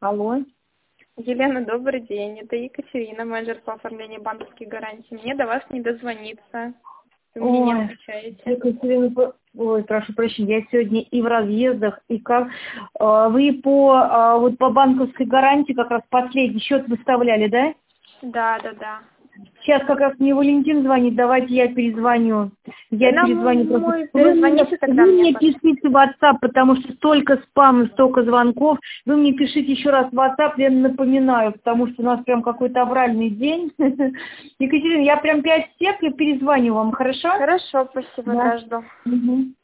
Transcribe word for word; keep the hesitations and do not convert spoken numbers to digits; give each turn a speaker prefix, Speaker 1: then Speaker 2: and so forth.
Speaker 1: Алло.
Speaker 2: Елена, добрый день. Это Екатерина, менеджер по оформлению банковских гарантий. Мне до вас не дозвониться. Вы мне не
Speaker 1: Ой,
Speaker 2: отвечаете.
Speaker 1: Екатерина, по- ой, прошу прощения, я сегодня и в разъездах, и как... А, Вы по, а, вот по банковской гарантии как раз последний счет выставляли, да?
Speaker 2: Да, да, да.
Speaker 1: Сейчас как раз мне Валентин звонит, давайте я перезвоню. Я
Speaker 2: Нам
Speaker 1: перезвоню просто.
Speaker 2: мой
Speaker 1: Вы мне,
Speaker 2: перезвоните тогда
Speaker 1: вы
Speaker 2: мне,
Speaker 1: мне
Speaker 2: пожалуйста.
Speaker 1: пишите в WhatsApp, потому что столько спама, столько звонков. Вы мне пишите еще раз в WhatsApp, я напоминаю, потому что у нас прям какой-то авральный день. Екатерина, я прям пять сек, я перезвоню вам, хорошо?
Speaker 2: Хорошо, спасибо,
Speaker 1: Да.
Speaker 2: да, жду.
Speaker 1: Мгм.